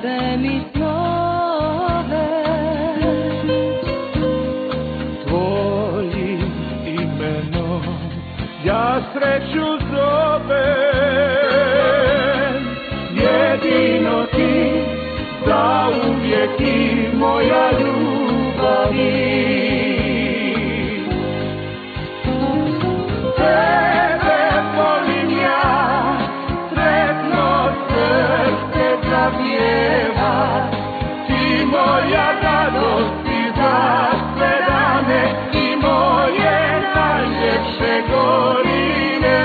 te mi snove. Tvojim imenom ja sreću zovem, jedino ti zauvijek i moja ljubavi. Tebe volim ja, sretno srce zavijeva, ti moja radost i za sve dane i moje najljepše godine.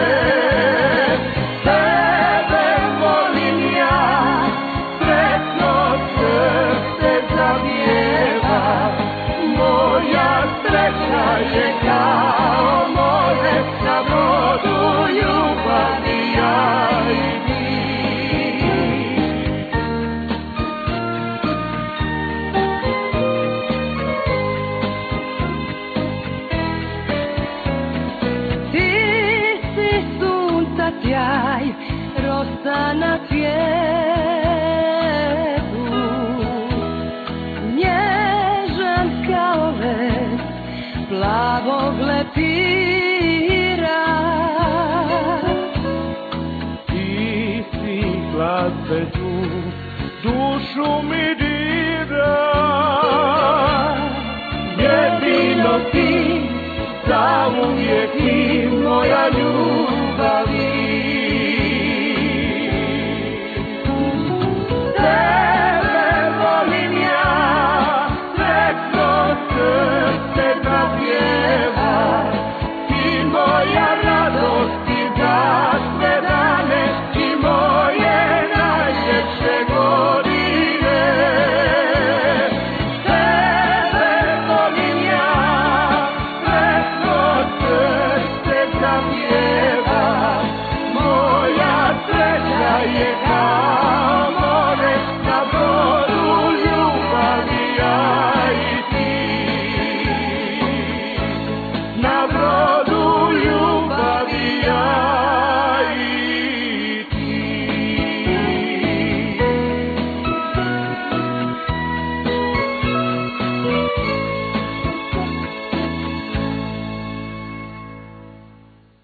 Tebe volim ja, sretno srce zavijeva, moja sreća je kao more na brodu ljubavi ja i ti. Ti si sunca sjaj, rosa na cvijetu, nježan kao ves plavog lepira. Ti si glas bez dušu mi